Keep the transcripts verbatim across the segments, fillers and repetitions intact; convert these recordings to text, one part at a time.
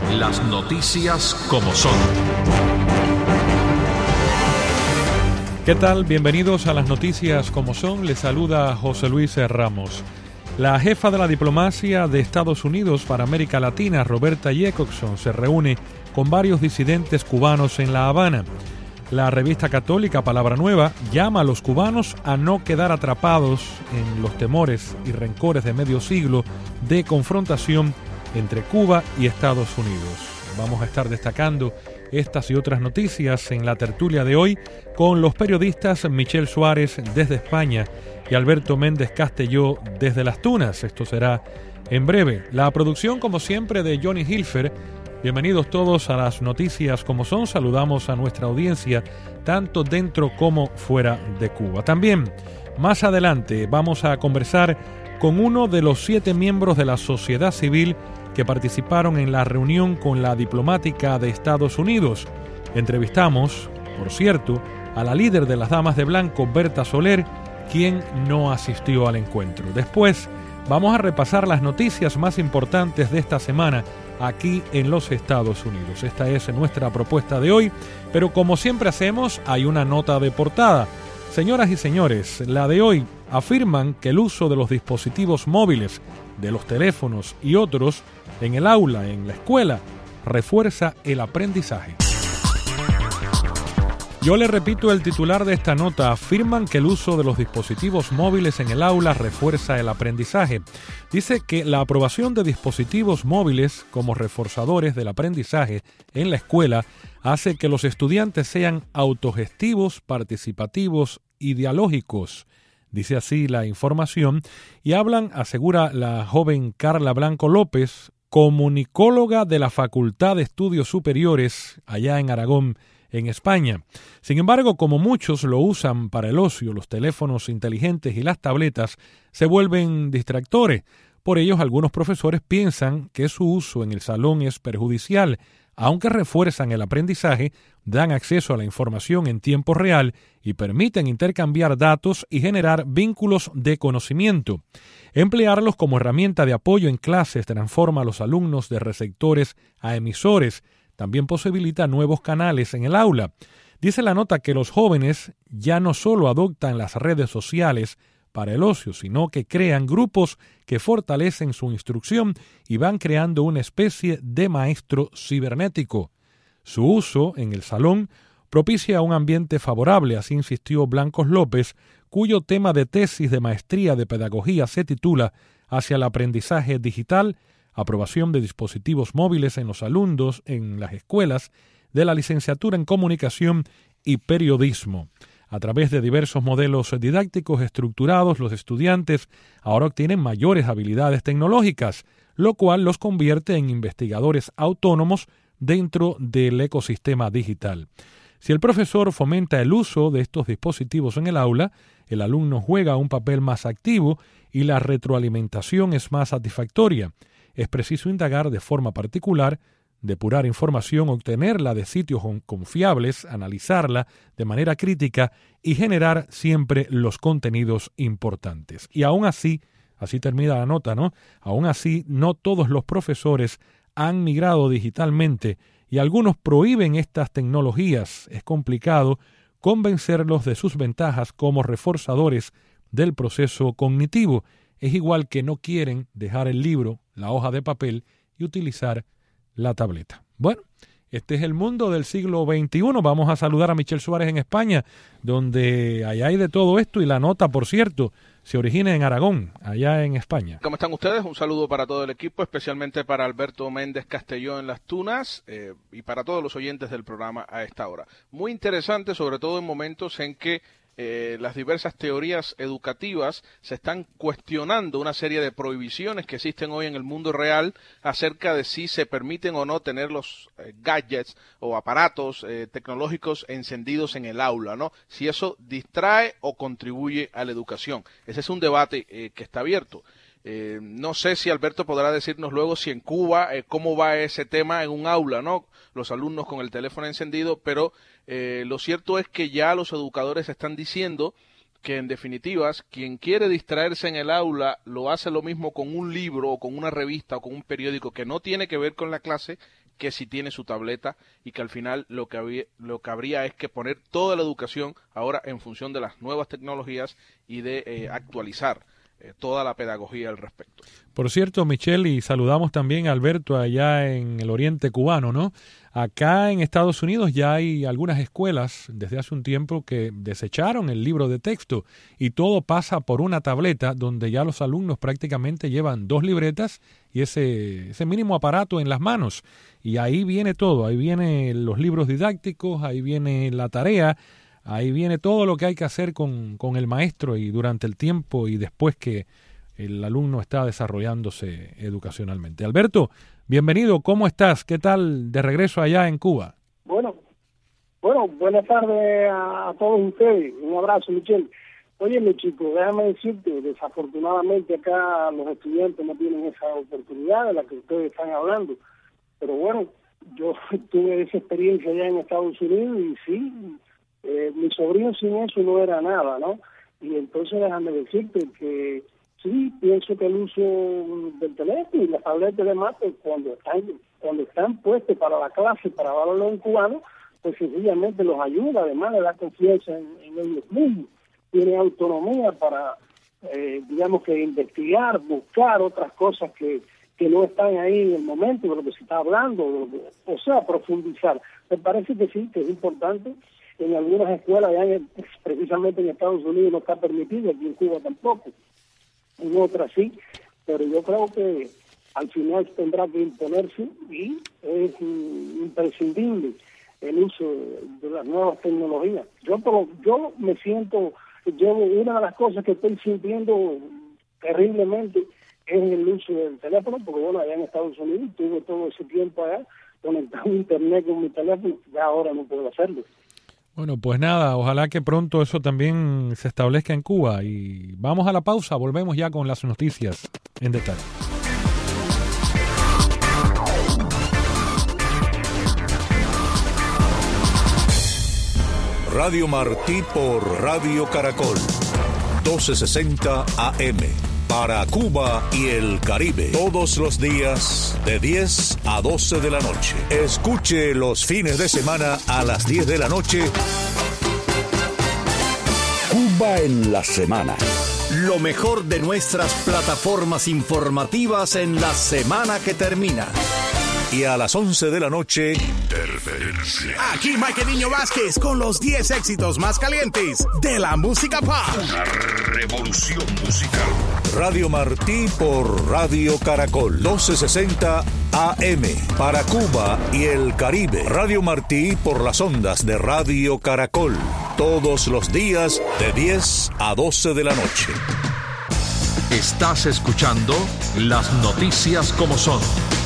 Las noticias como son. ¿Qué tal? Bienvenidos a las noticias como son. Les saluda José Luis Ramos. La jefa de la diplomacia de Estados Unidos para América Latina, Roberta Jacobson, se reúne con varios disidentes cubanos en La Habana. La revista católica Palabra Nueva llama a los cubanos a no quedar atrapados en los temores y rencores de medio siglo de confrontación entre Cuba y Estados Unidos. Vamos a estar destacando estas y otras noticias en la tertulia de hoy con los periodistas Michelle Suárez desde España y Alberto Méndez Castelló desde Las Tunas. Esto será en breve. La producción, como siempre, de Johnny Hilfer. Bienvenidos todos a las noticias como son. Saludamos a nuestra audiencia tanto dentro como fuera de Cuba. También, más adelante, vamos a conversar con uno de los siete miembros de la sociedad civil que participaron en la reunión con la diplomática de Estados Unidos. Entrevistamos, por cierto, a la líder de las Damas de Blanco, Berta Soler, quien no asistió al encuentro. Después, vamos a repasar las noticias más importantes de esta semana aquí en los Estados Unidos. Esta es nuestra propuesta de hoy, pero como siempre hacemos, hay una nota de portada. Señoras y señores, la de hoy afirman que el uso de los dispositivos móviles, de los teléfonos y otros en el aula, en la escuela, refuerza el aprendizaje. Yo le repito el titular de esta nota. Afirman que el uso de los dispositivos móviles en el aula refuerza el aprendizaje. Dice que la aprobación de dispositivos móviles como reforzadores del aprendizaje en la escuela hace que los estudiantes sean autogestivos, participativos y dialógicos. Dice así la información y hablan, asegura la joven Carla Blanco López, comunicóloga de la Facultad de Estudios Superiores allá en Aragón, en España. Sin embargo, como muchos lo usan para el ocio, los teléfonos inteligentes y las tabletas se vuelven distractores. Por ello, algunos profesores piensan que su uso en el salón es perjudicial. Aunque refuerzan el aprendizaje, dan acceso a la información en tiempo real y permiten intercambiar datos y generar vínculos de conocimiento. Emplearlos como herramienta de apoyo en clases transforma a los alumnos de receptores a emisores. También posibilita nuevos canales en el aula. Dice la nota que los jóvenes ya no solo adoptan las redes sociales para el ocio, sino que crean grupos que fortalecen su instrucción y van creando una especie de maestro cibernético. Su uso en el salón propicia un ambiente favorable, así insistió Blancos López, cuyo tema de tesis de maestría de pedagogía se titula Hacia el aprendizaje digital, aprobación de dispositivos móviles en los alumnos en las escuelas de la licenciatura en comunicación y periodismo. A través de diversos modelos didácticos estructurados, los estudiantes ahora obtienen mayores habilidades tecnológicas, lo cual los convierte en investigadores autónomos dentro del ecosistema digital. Si el profesor fomenta el uso de estos dispositivos en el aula, el alumno juega un papel más activo y la retroalimentación es más satisfactoria. Es preciso indagar de forma particular, depurar información, obtenerla de sitios confiables, analizarla de manera crítica y generar siempre los contenidos importantes. Y aún así, así termina la nota, ¿no? Aún así, no todos los profesores han migrado digitalmente y algunos prohíben estas tecnologías. Es complicado convencerlos de sus ventajas como reforzadores del proceso cognitivo. Es igual que no quieren dejar el libro, la hoja de papel y utilizar la tableta. Bueno, este es el mundo del siglo veintiuno. Vamos a saludar a Michelle Suárez en España, donde allá hay de todo esto y la nota, por cierto, se origina en Aragón, allá en España. ¿Cómo están ustedes? Un saludo para todo el equipo, especialmente para Alberto Méndez Castelló en Las Tunas eh, y para todos los oyentes del programa a esta hora. Muy interesante, sobre todo en momentos en que Eh, las diversas teorías educativas se están cuestionando una serie de prohibiciones que existen hoy en el mundo real acerca de si se permiten o no tener los eh, gadgets o aparatos eh, tecnológicos encendidos en el aula, ¿no? Si eso distrae o contribuye a la educación. Ese es un debate eh, que está abierto. Eh, no sé si Alberto podrá decirnos luego si en Cuba eh, cómo va ese tema en un aula, ¿no? Los alumnos con el teléfono encendido, pero eh, lo cierto es que ya los educadores están diciendo que en definitivas quien quiere distraerse en el aula lo hace lo mismo con un libro o con una revista o con un periódico que no tiene que ver con la clase que si tiene su tableta, y que al final lo que, había, lo que habría es que poner toda la educación ahora en función de las nuevas tecnologías y de eh, actualizar eh, toda la pedagogía al respecto. Por cierto, Michelle, y saludamos también a Alberto allá en el oriente cubano, ¿no? Acá en Estados Unidos ya hay algunas escuelas desde hace un tiempo que desecharon el libro de texto y todo pasa por una tableta donde ya los alumnos prácticamente llevan dos libretas y ese, ese mínimo aparato en las manos. Y ahí viene todo, ahí vienen los libros didácticos, ahí viene la tarea, ahí viene todo lo que hay que hacer con, con el maestro y durante el tiempo y después que el alumno está desarrollándose educacionalmente. Alberto, bienvenido, ¿cómo estás? ¿Qué tal de regreso allá en Cuba? Bueno, bueno, buenas tardes a, a todos ustedes. Un abrazo, Michelle. Oye, mi chico, déjame decirte, desafortunadamente acá los estudiantes no tienen esa oportunidad de la que ustedes están hablando. Pero bueno, yo tuve esa experiencia allá en Estados Unidos y sí, eh, mi sobrino sin eso no era nada, ¿no? Y entonces déjame decirte que sí, pienso que el uso del teléfono y las tabletas de mate, cuando están cuando están puestos para la clase, para hablarlo en cubano, pues sencillamente los ayuda, además le da confianza en, en ellos mismos. Tiene autonomía para, eh, digamos que investigar, buscar otras cosas que, que no están ahí en el momento de lo que se está hablando, o sea, profundizar. Me parece que sí, que es importante. En algunas escuelas, ya en, precisamente en Estados Unidos, no está permitido, aquí en Cuba tampoco. En otras sí, pero yo creo que al final tendrá que imponerse y es imprescindible el uso de las nuevas tecnologías. Yo yo me siento, yo una de las cosas que estoy sintiendo terriblemente es el uso del teléfono, porque bueno, allá en Estados Unidos tuve todo ese tiempo allá conectado a internet con mi teléfono, ya ahora no puedo hacerlo. Bueno, pues nada, ojalá que pronto eso también se establezca en Cuba. Y vamos a la pausa, volvemos ya con las noticias en detalle. Radio Martí por Radio Caracol, doce sesenta A M. Para Cuba y el Caribe, todos los días de diez a doce de la noche. Escuche los fines de semana a las diez de la noche. Cuba en la semana. Lo mejor de nuestras plataformas informativas en la semana que termina. Y a las once de la noche, Interferencia. Aquí Mike Niño Vázquez con los diez éxitos más calientes de la música pop. Una revolución musical. Radio Martí por Radio Caracol, doce sesenta A M. Para Cuba y el Caribe. Radio Martí por las ondas de Radio Caracol. Todos los días de diez a doce de la noche. Estás escuchando las noticias como son.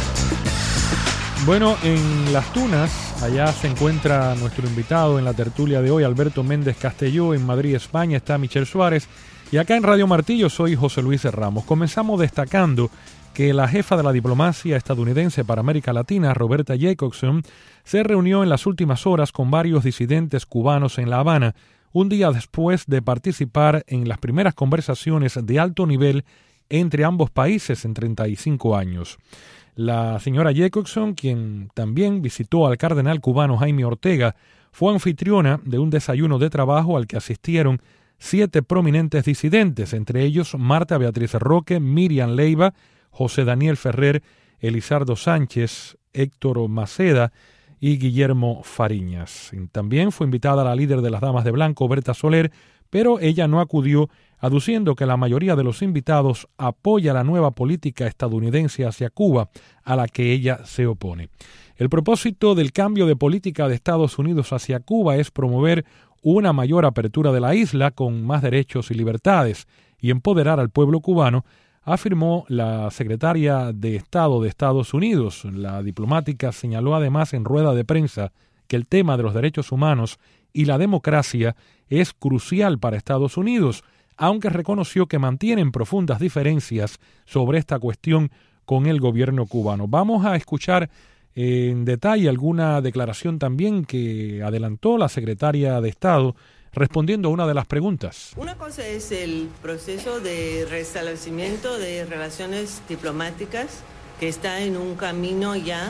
Bueno, en Las Tunas, allá se encuentra nuestro invitado en la tertulia de hoy, Alberto Méndez Castelló. En Madrid, España, está Michelle Suárez. Y acá en Radio Martí yo soy José Luis Ramos. Comenzamos destacando que la jefa de la diplomacia estadounidense para América Latina, Roberta Jacobson, se reunió en las últimas horas con varios disidentes cubanos en La Habana, un día después de participar en las primeras conversaciones de alto nivel entre ambos países en treinta y cinco años. La señora Jacobson, quien también visitó al cardenal cubano Jaime Ortega, fue anfitriona de un desayuno de trabajo al que asistieron siete prominentes disidentes, entre ellos Marta Beatriz Roque, Miriam Leiva, José Daniel Ferrer, Elizardo Sánchez, Héctor Maceda y Guillermo Fariñas. También fue invitada la líder de las Damas de Blanco, Berta Soler, pero ella no acudió, aduciendo que la mayoría de los invitados apoya la nueva política estadounidense hacia Cuba, a la que ella se opone. El propósito del cambio de política de Estados Unidos hacia Cuba es promover una mayor apertura de la isla con más derechos y libertades y empoderar al pueblo cubano, afirmó la secretaria de Estado de Estados Unidos. La diplomática señaló además en rueda de prensa que el tema de los derechos humanos y la democracia es crucial para Estados Unidos, aunque reconoció que mantienen profundas diferencias sobre esta cuestión con el gobierno cubano. Vamos a escuchar en detalle alguna declaración también que adelantó la secretaria de Estado respondiendo a una de las preguntas. Una cosa es el proceso de restablecimiento de relaciones diplomáticas que está en un camino ya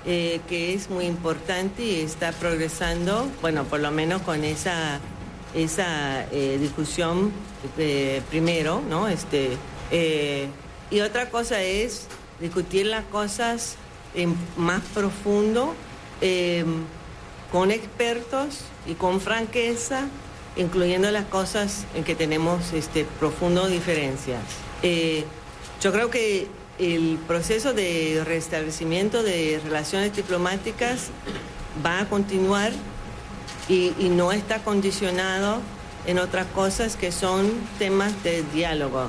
eh, que es muy importante y está progresando, bueno, por lo menos con esa, esa eh, discusión eh, primero, ¿no? Este, eh, y otra cosa es discutir las cosas en más profundo, eh, con expertos y con franqueza, incluyendo las cosas en que tenemos este, profundas diferencias. Eh, yo creo que el proceso de restablecimiento de relaciones diplomáticas va a continuar y, y no está condicionado en otras cosas que son temas de diálogo.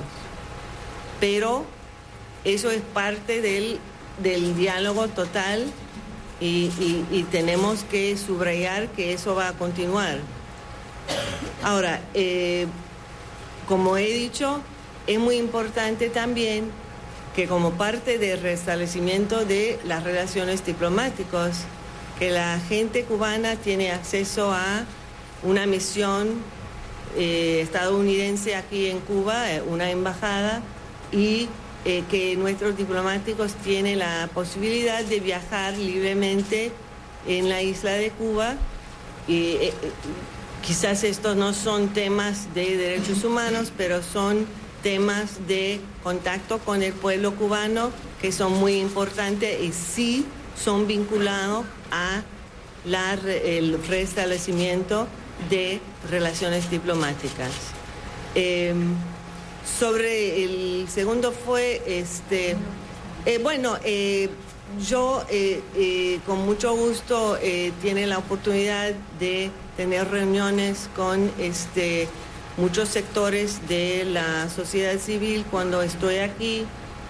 Pero eso es parte del, del diálogo total y, y, y tenemos que subrayar que eso va a continuar. Ahora, eh, como he dicho, es muy importante también que como parte del restablecimiento de las relaciones diplomáticas, que la gente cubana tiene acceso a una misión eh, estadounidense aquí en Cuba, eh, una embajada, y eh, que nuestros diplomáticos tienen la posibilidad de viajar libremente en la isla de Cuba. Y eh, quizás estos no son temas de derechos humanos, pero son temas de contacto con el pueblo cubano que son muy importantes y sí son vinculados a la, el restablecimiento de relaciones diplomáticas. Eh, sobre el segundo fue, este, eh, bueno, eh, yo eh, eh, con mucho gusto eh, tiene la oportunidad de tener reuniones con este muchos sectores de la sociedad civil cuando estoy aquí,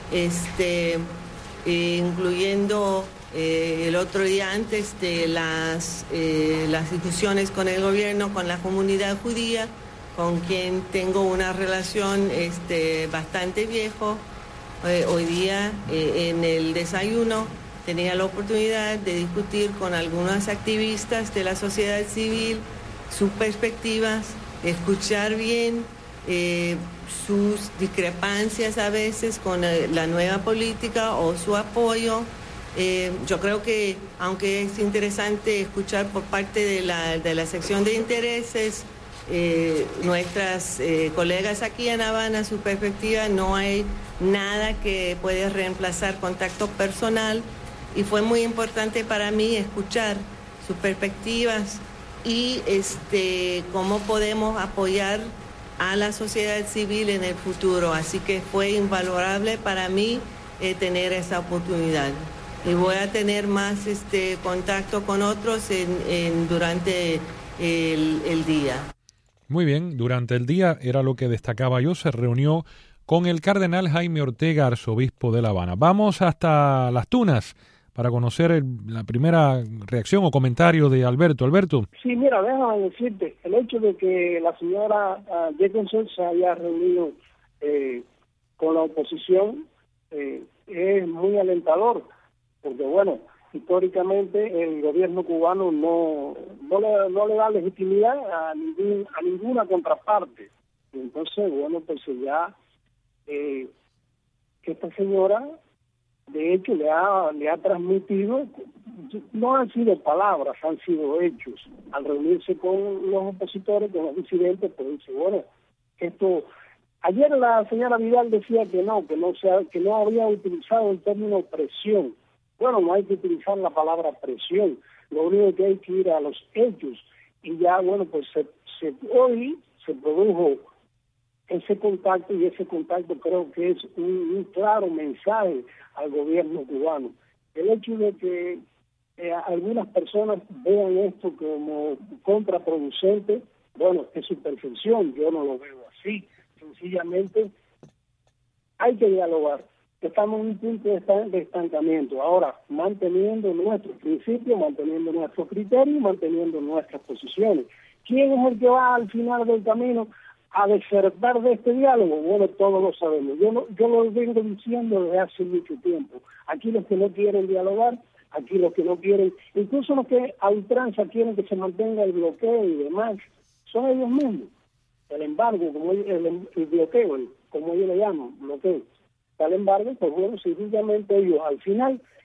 este, eh, incluyendo eh, el otro día antes de las, eh, las discusiones con el gobierno, con la comunidad judía, con quien tengo una relación este, bastante viejo. Eh, hoy día eh, en el desayuno tenía la oportunidad de discutir con algunos activistas de la sociedad civil sus perspectivas, escuchar bien eh, sus discrepancias a veces con eh, la nueva política o su apoyo. Eh, yo creo que, aunque es interesante escuchar por parte de la, de la sección de intereses, eh, nuestras eh, colegas aquí en Habana, su perspectiva, no hay nada que pueda reemplazar contacto personal, y fue muy importante para mí escuchar sus perspectivas y este cómo podemos apoyar a la sociedad civil en el futuro. Así que fue invalorable para mí eh, tener esa oportunidad. Y voy a tener más este contacto con otros en, en, durante el, el día. Muy bien, durante el día, era lo que destacaba yo, se reunió con el cardenal Jaime Ortega, arzobispo de La Habana. Vamos hasta Las Tunas para conocer el, la primera reacción o comentario de Alberto. Alberto. Sí, mira, déjame decirte, el hecho de que la señora uh, Jacobson se haya reunido eh, con la oposición eh, es muy alentador, porque bueno, históricamente el gobierno cubano no no le, no le da legitimidad a, ningún, a ninguna contraparte. Entonces, bueno, pues ya eh, esta señora de hecho le ha le ha transmitido, no han sido palabras, han sido hechos. Al reunirse con los opositores, con los disidentes, pues dice, bueno, esto... Ayer la señora Vidal decía que no, que no, sea, que no había utilizado el término presión. Bueno, no hay que utilizar la palabra presión, lo único que hay que ir a los hechos. Y ya, bueno, pues se, se, hoy se produjo ese contacto, y ese contacto creo que es un, un claro mensaje al gobierno cubano. El hecho de que eh, algunas personas vean esto como contraproducente, bueno, es su percepción, yo no lo veo así. Sencillamente hay que dialogar. Estamos en un punto de estancamiento. Ahora, manteniendo nuestros principios, manteniendo nuestros criterios, manteniendo nuestras posiciones. ¿Quién es el que va al final del camino a desertar de este diálogo? Bueno, todos lo sabemos. Yo, no, yo lo vengo diciendo desde hace mucho tiempo. Aquí los que no quieren dialogar, aquí los que no quieren, incluso los que a ultranza quieren que se mantenga el bloqueo y demás, son ellos mismos. El embargo, como el, el, el bloqueo, el, como ellos le llaman, bloqueo. Tal embargo, pues bueno, sencillamente ellos al final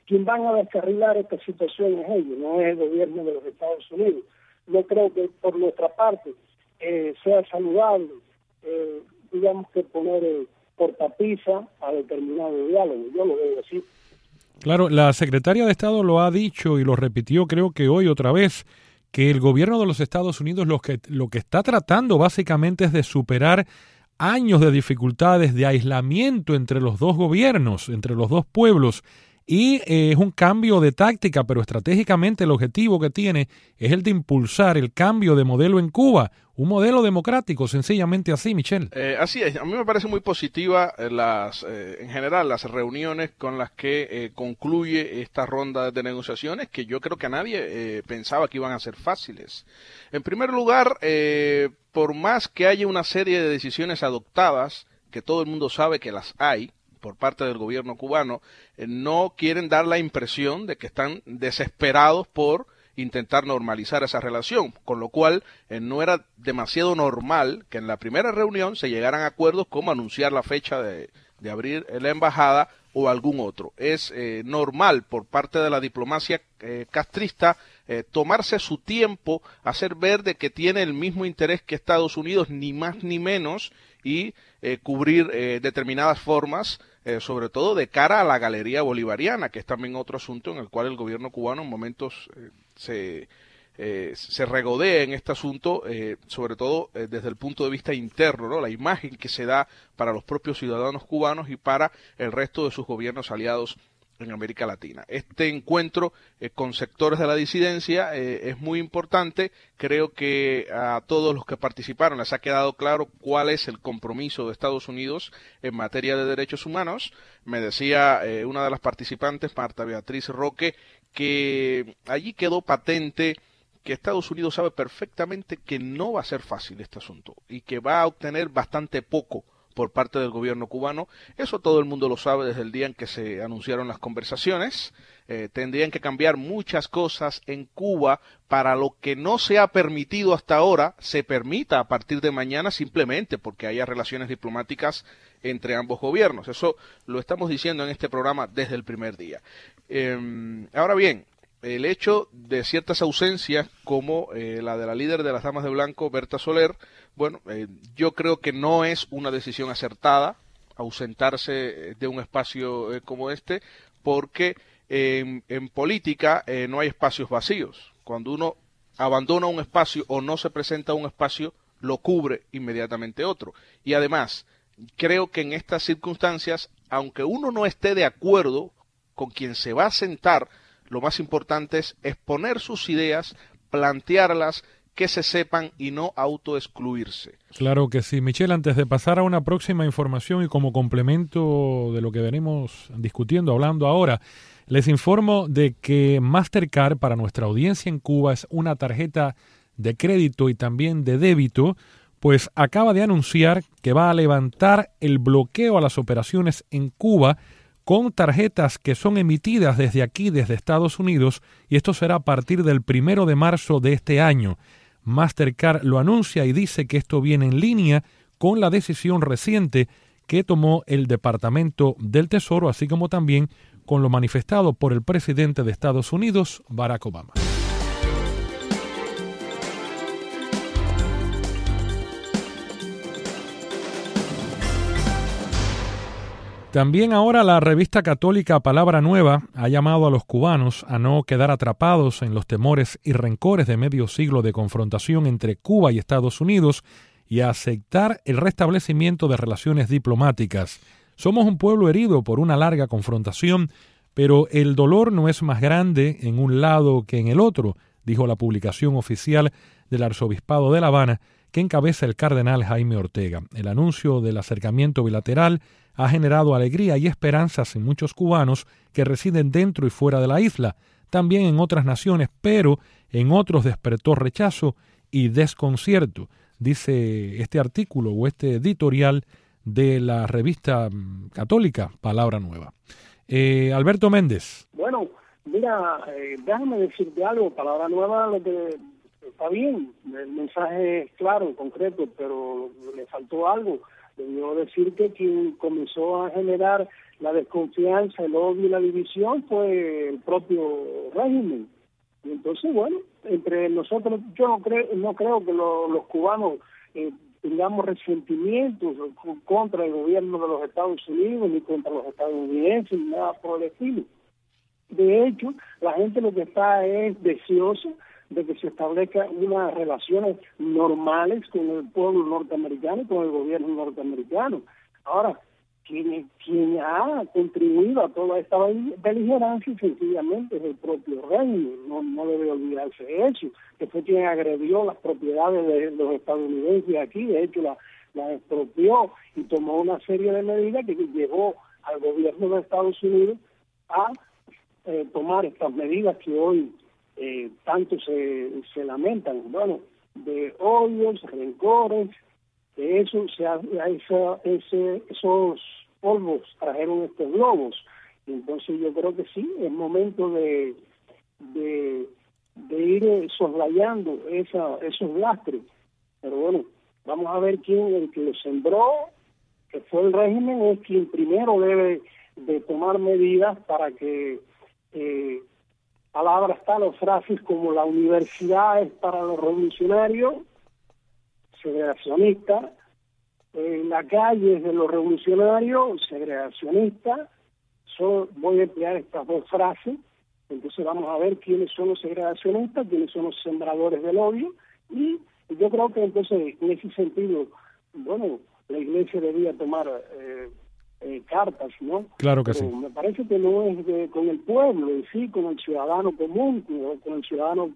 quien van a descarrilar esta situación es ellos, no es el gobierno de los Estados Unidos. No creo que por nuestra parte eh, sea saludable, eh, digamos que poner eh, cortapisa a determinado diálogo, yo lo veo así. Claro, la secretaria de Estado lo ha dicho y lo repitió creo que hoy otra vez, que el gobierno de los Estados Unidos lo que, lo que está tratando básicamente es de superar años de dificultades, de aislamiento entre los dos gobiernos, entre los dos pueblos, y eh, es un cambio de táctica, pero estratégicamente el objetivo que tiene es el de impulsar el cambio de modelo en Cuba, un modelo democrático, sencillamente así, Michel. Eh, así es, a mí me parece muy positiva eh, las, eh, en general las reuniones con las que eh, concluye esta ronda de negociaciones, que yo creo que a nadie eh, pensaba que iban a ser fáciles. En primer lugar, eh, por más que haya una serie de decisiones adoptadas, que todo el mundo sabe que las hay, por parte del gobierno cubano, eh, no quieren dar la impresión de que están desesperados por intentar normalizar esa relación, con lo cual eh, no era demasiado normal que en la primera reunión se llegaran a acuerdos como anunciar la fecha de, de abrir la embajada o algún otro. Es eh, normal por parte de la diplomacia eh, castrista eh, tomarse su tiempo, hacer ver de que tiene el mismo interés que Estados Unidos, ni más ni menos, y eh, cubrir eh, determinadas formas, eh, sobre todo de cara a la galería bolivariana, que es también otro asunto en el cual el gobierno cubano en momentos eh, se, eh, se regodea en este asunto, eh, sobre todo eh, desde el punto de vista interno, ¿no? La imagen que se da para los propios ciudadanos cubanos y para el resto de sus gobiernos aliados en América Latina. Este encuentro eh, con sectores de la disidencia eh, es muy importante. Creo que a todos los que participaron les ha quedado claro cuál es el compromiso de Estados Unidos en materia de derechos humanos. Me decía eh, una de las participantes, Marta Beatriz Roque, que allí quedó patente que Estados Unidos sabe perfectamente que no va a ser fácil este asunto y que va a obtener bastante poco por parte del gobierno cubano. Eso todo el mundo lo sabe desde el día en que se anunciaron las conversaciones. Eh, tendrían que cambiar muchas cosas en Cuba para lo que no se ha permitido hasta ahora, se permita a partir de mañana simplemente porque haya relaciones diplomáticas entre ambos gobiernos. Eso lo estamos diciendo en este programa desde el primer día. Eh, ahora bien, el hecho de ciertas ausencias como eh, la de la líder de las Damas de Blanco, Berta Soler, bueno, eh, yo creo que no es una decisión acertada ausentarse de un espacio eh, como este, porque eh, en política eh, no hay espacios vacíos. Cuando uno abandona un espacio o no se presenta a un espacio, lo cubre inmediatamente otro. Y además, creo que en estas circunstancias, aunque uno no esté de acuerdo con quien se va a sentar, lo más importante es exponer sus ideas, plantearlas, que se sepan y no autoexcluirse. Claro que sí. Michel, antes de pasar a una próxima información y como complemento de lo que venimos discutiendo, hablando ahora, les informo de que Mastercard para nuestra audiencia en Cuba es una tarjeta de crédito y también de débito, pues acaba de anunciar que va a levantar el bloqueo a las operaciones en Cuba con tarjetas que son emitidas desde aquí, desde Estados Unidos, y esto será a partir del primero de marzo de este año. Mastercard lo anuncia y dice que esto viene en línea con la decisión reciente que tomó el Departamento del Tesoro, así como también con lo manifestado por el presidente de Estados Unidos, Barack Obama. También ahora la revista católica Palabra Nueva ha llamado a los cubanos a no quedar atrapados en los temores y rencores de medio siglo de confrontación entre Cuba y Estados Unidos y a aceptar el restablecimiento de relaciones diplomáticas. Somos un pueblo herido por una larga confrontación, pero el dolor no es más grande en un lado que en el otro, dijo la publicación oficial del Arzobispado de La Habana, que encabeza el cardenal Jaime Ortega. El anuncio del acercamiento bilateral ha generado alegría y esperanzas en muchos cubanos que residen dentro y fuera de la isla, también en otras naciones, pero en otros despertó rechazo y desconcierto, dice este artículo o este editorial de la revista católica Palabra Nueva. Eh, Alberto Méndez. Bueno, mira, eh, déjame decirte algo, Palabra Nueva, lo que está bien, el mensaje es claro, concreto, pero le faltó algo. Debió decir que quien comenzó a generar la desconfianza, el odio y la división fue el propio régimen. Y entonces, bueno, entre nosotros, yo no creo, no creo que lo, los cubanos eh, tengamos resentimientos contra el gobierno de los Estados Unidos, ni contra los estadounidenses, ni nada por el estilo. De hecho, la gente lo que está es deseosa de que se establezcan unas relaciones normales con el pueblo norteamericano y con el gobierno norteamericano. Ahora, quien, quien ha contribuido a toda esta beligerancia sencillamente es el propio régimen, no, no debe olvidarse de eso, que fue quien agredió las propiedades de los estadounidenses aquí, de hecho la, la expropió y tomó una serie de medidas que llevó al gobierno de Estados Unidos a eh, tomar estas medidas que hoy eh, tanto se, se lamentan, bueno, de odios, rencores, de eso, se ha, esa, ese, esos polvos trajeron estos globos. Y entonces yo creo que sí, es momento de, de, de ir soslayando esa, esos lastres. Pero bueno, vamos a ver quién, el que lo sembró, que fue el régimen, es quien primero debe de tomar medidas para que eh, palabras tales, frases como la universidad es para los revolucionarios, segregacionista, en la calle es de los revolucionarios, segregacionista. So, voy a emplear estas dos frases, entonces vamos a ver quiénes son los segregacionistas, quiénes son los sembradores del odio, y yo creo que entonces en ese sentido, bueno, la iglesia debía tomar eh, eh, cartas, ¿no? Claro que Pero sí. Me parece que no es de, con el pueblo en sí, con el ciudadano común, con, con el ciudadano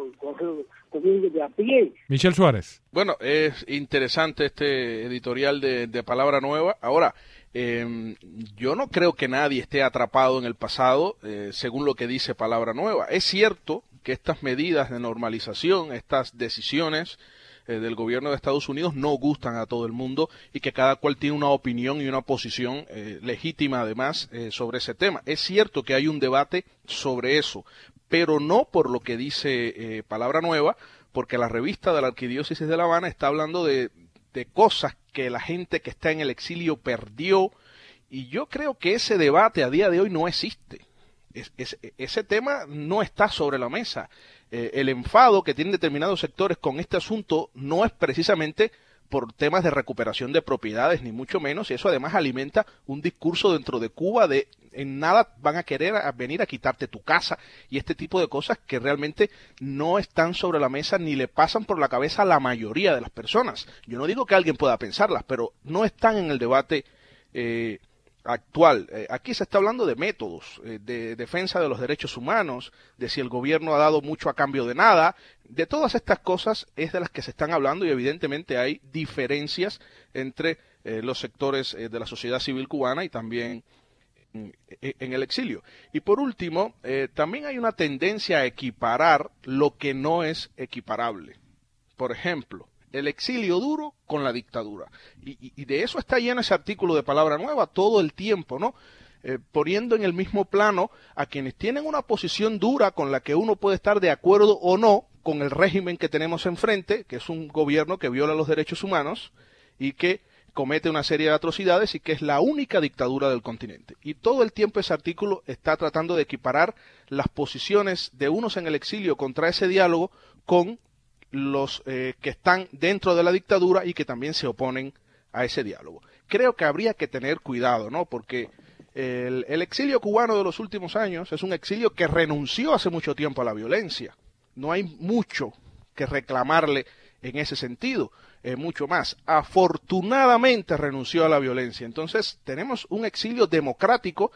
común de a pie. Michel Suárez. Bueno, es interesante este editorial de, de Palabra Nueva. Ahora, eh, yo no creo que nadie esté atrapado en el pasado, eh, según lo que dice Palabra Nueva. Es cierto que estas medidas de normalización, estas decisiones eh, del gobierno de Estados Unidos no gustan a todo el mundo y que cada cual tiene una opinión y una posición eh, legítima además eh, sobre ese tema. Es cierto que hay un debate sobre eso, pero no por lo que dice eh, Palabra Nueva, porque la revista de la Arquidiócesis de La Habana está hablando de, de cosas que la gente que está en el exilio perdió, y yo creo que ese debate a día de hoy no existe. Es, es, ese tema no está sobre la mesa. Eh, el enfado que tienen determinados sectores con este asunto no es precisamente por temas de recuperación de propiedades, ni mucho menos, y eso además alimenta un discurso dentro de Cuba de en nada van a querer a venir a quitarte tu casa, y este tipo de cosas que realmente no están sobre la mesa ni le pasan por la cabeza a la mayoría de las personas. Yo no digo que alguien pueda pensarlas, pero no están en el debate eh, actual. Eh, aquí se está hablando de métodos, eh, de defensa de los derechos humanos, de si el gobierno ha dado mucho a cambio de nada. De todas estas cosas es de las que se están hablando, y evidentemente hay diferencias entre eh, los sectores eh, de la sociedad civil cubana y también en, en el exilio. Y por último, eh, también hay una tendencia a equiparar lo que no es equiparable. Por ejemplo, el exilio duro con la dictadura. Y, y, y de eso está lleno ese artículo de Palabra Nueva todo el tiempo, ¿no? Eh, poniendo en el mismo plano a quienes tienen una posición dura con la que uno puede estar de acuerdo o no con el régimen que tenemos enfrente, que es un gobierno que viola los derechos humanos y que comete una serie de atrocidades y que es la única dictadura del continente. Y todo el tiempo ese artículo está tratando de equiparar las posiciones de unos en el exilio contra ese diálogo con los eh, que están dentro de la dictadura y que también se oponen a ese diálogo. Creo que habría que tener cuidado, ¿no? Porque el, el exilio cubano de los últimos años es un exilio que renunció hace mucho tiempo a la violencia. No hay mucho que reclamarle en ese sentido, eh, mucho más. Afortunadamente renunció a la violencia. Entonces tenemos un exilio democrático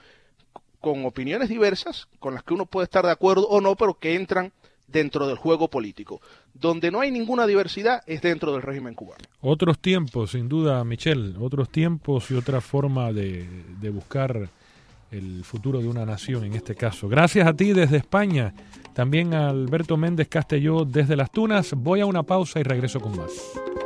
con opiniones diversas, con las que uno puede estar de acuerdo o no, pero que entran dentro del juego político. Donde no hay ninguna diversidad es dentro del régimen cubano. Otros tiempos, sin duda, Michel, otros tiempos y otra forma de, de buscar el futuro de una nación en este caso. Gracias a ti desde España, también a Alberto Méndez Castelló desde Las Tunas. Voy a una pausa y regreso con más.